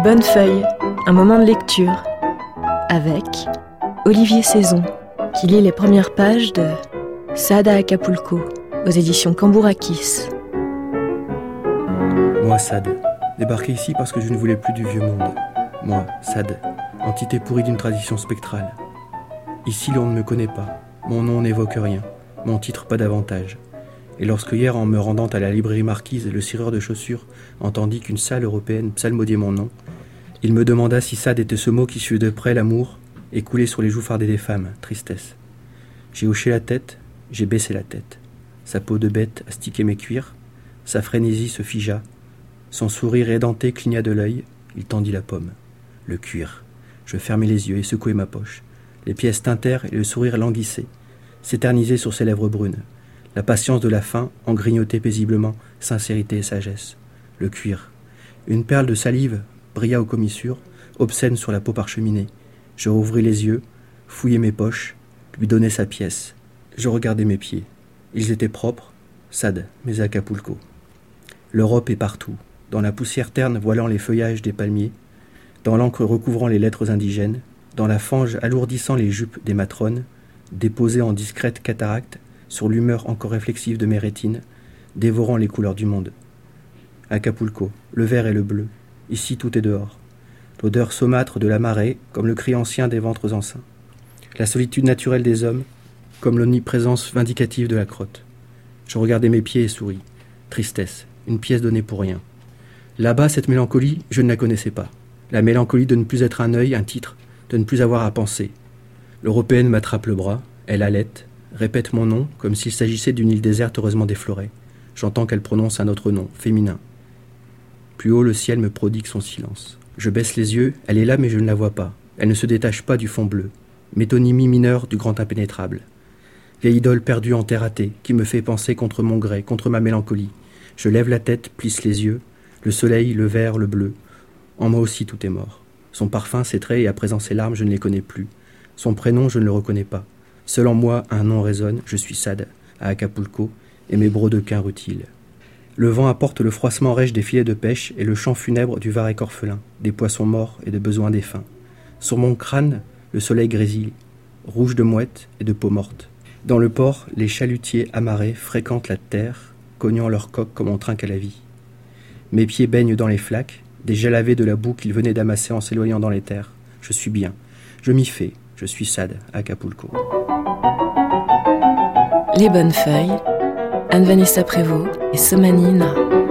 bonnes feuilles, un moment de lecture, avec Olivier Saison, qui lit les premières pages de Sade à Acapulco, aux éditions Cambourakis. Moi, Sade, débarqué ici parce que je ne voulais plus du vieux monde. Moi, Sade, entité pourrie d'une tradition spectrale. Ici, l'on ne me connaît pas, mon nom n'évoque rien, mon titre pas davantage. Et lorsque hier, en me rendant à la librairie Marquise, le cireur de chaussures entendit qu'une salle européenne psalmodiait mon nom, il me demanda si Sade était ce mot qui suit de près l'amour et coulait sur les joues fardées des femmes, tristesse. J'ai hoché la tête, j'ai baissé la tête. Sa peau de bête astiquait mes cuirs, sa frénésie se figea, son sourire édenté cligna de l'œil, il tendit la paume. Le cuir. Je fermai les yeux et secouai ma poche. Les pièces tintèrent et le sourire languissait, s'éternisait sur ses lèvres brunes. La patience de la faim en grignotait paisiblement sincérité et sagesse. Le cuir. Une perle de salive brilla aux commissures, obscène sur la peau parcheminée. Je rouvris les yeux, fouillai mes poches, lui donnai sa pièce. Je regardai mes pieds. Ils étaient propres, Sade, mais à Acapulco. L'Europe est partout, dans la poussière terne voilant les feuillages des palmiers, dans l'encre recouvrant les lettres indigènes, dans la fange alourdissant les jupes des matrones, déposées en discrète cataracte sur l'humeur encore réflexive de mes rétines, dévorant les couleurs du monde. Acapulco, le vert et le bleu, ici tout est dehors. L'odeur saumâtre de la marée, comme le cri ancien des ventres enceints. La solitude naturelle des hommes, comme l'omniprésence vindicative de la crotte. Je regardais mes pieds et souris. Tristesse, une pièce donnée pour rien. Là-bas, cette mélancolie, je ne la connaissais pas. La mélancolie de ne plus être un œil, un titre, de ne plus avoir à penser. L'Européenne m'attrape le bras, elle halète, répète mon nom, comme s'il s'agissait d'une île déserte heureusement déflorée. J'entends qu'elle prononce un autre nom, féminin. Plus haut, le ciel me prodigue son silence. Je baisse les yeux, elle est là mais je ne la vois pas. Elle ne se détache pas du fond bleu. Métonymie mineure du grand impénétrable. Vieille idole perdue en terre hâtée, qui me fait penser contre mon gré, contre ma mélancolie. Je lève la tête, plisse les yeux. Le soleil, le vert, le bleu. En moi aussi tout est mort. Son parfum, ses traits et à présent ses larmes, je ne les connais plus. Son prénom, je ne le reconnais pas. Seul en moi, un nom résonne, je suis Sade, à Acapulco, et mes brodequins rutilent. Le vent apporte le froissement rêche des filets de pêche et le chant funèbre du varech orphelin, des poissons morts et de besoins défunts. Sur mon crâne, le soleil grésille, rouge de mouettes et de peau morte. Dans le port, les chalutiers amarrés fréquentent la terre, cognant leurs coques comme on trinque à la vie. Mes pieds baignent dans les flaques, déjà lavés de la boue qu'ils venaient d'amasser en s'éloignant dans les terres. Je suis bien, je m'y fais, je suis Sade, à Acapulco. Les bonnes feuilles, Anne-Vanessa Prévost et Somani Na.